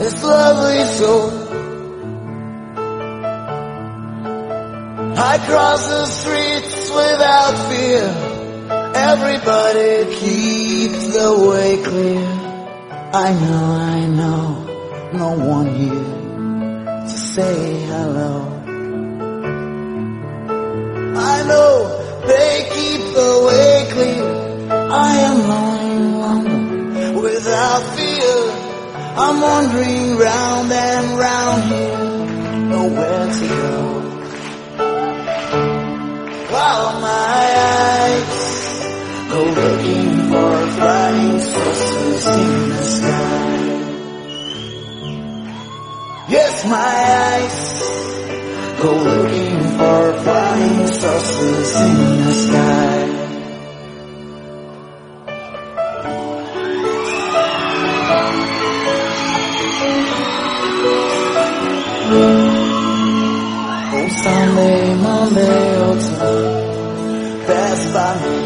this lovely soul. I cross the streets without fear. Everybody keeps the way clear. I know, no one here to say hello. I know they keep the way clear. I am lonely in London without fear. I'm wandering round and round here, nowhere to go. While my eyes go looking for flying saucers in the sky. Yes, my eyes go looking for flying saucers in the sky. Oh, Sunday, Monday, autumn pass by me.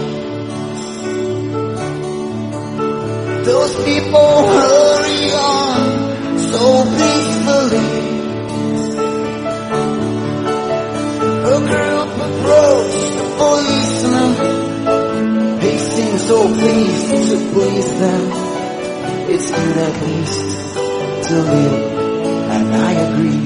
Those people hurry on so peacefully. A group approached the policeman. He seemed so pleased to please them. It's good at least to live, and I agree.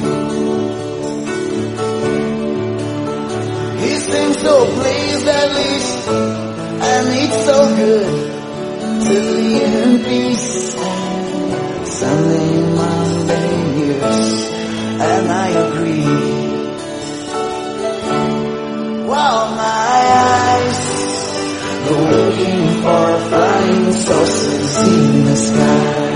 He seems so pleased at least, and it's so good to live in peace. Sunday, Monday, years, and I agree. While my eyes go looking for flying saucers in the sky.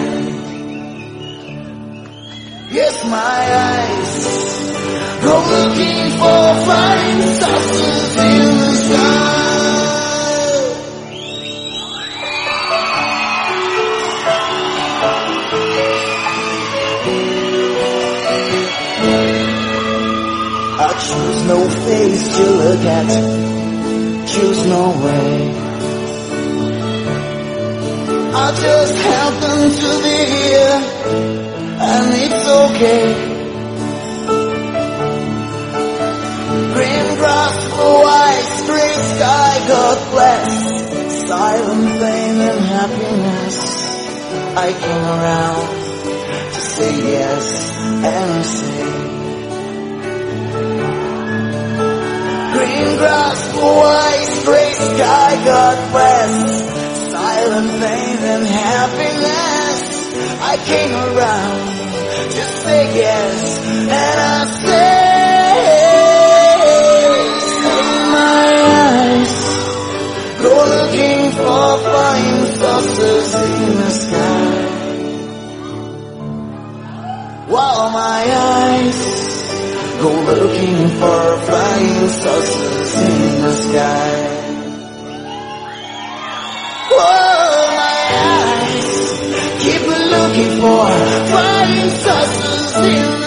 Yes, my eyes go looking for flying saucers in the sky. I choose no face to look at, choose no way. I just happen to be here, and it's okay. Green grass, blue eyes, gray sky, God bless. Silent pain and happiness. I came around to say yes and say. Green grass, blue eyes, gray sky, God bless. Silent pain and happiness. I came around to say yes, and I say my eyes go looking for flying saucers in the sky. While my eyes go looking for flying saucers in the sky. Whoa, my eyes keep looking for flying saucers in the sky.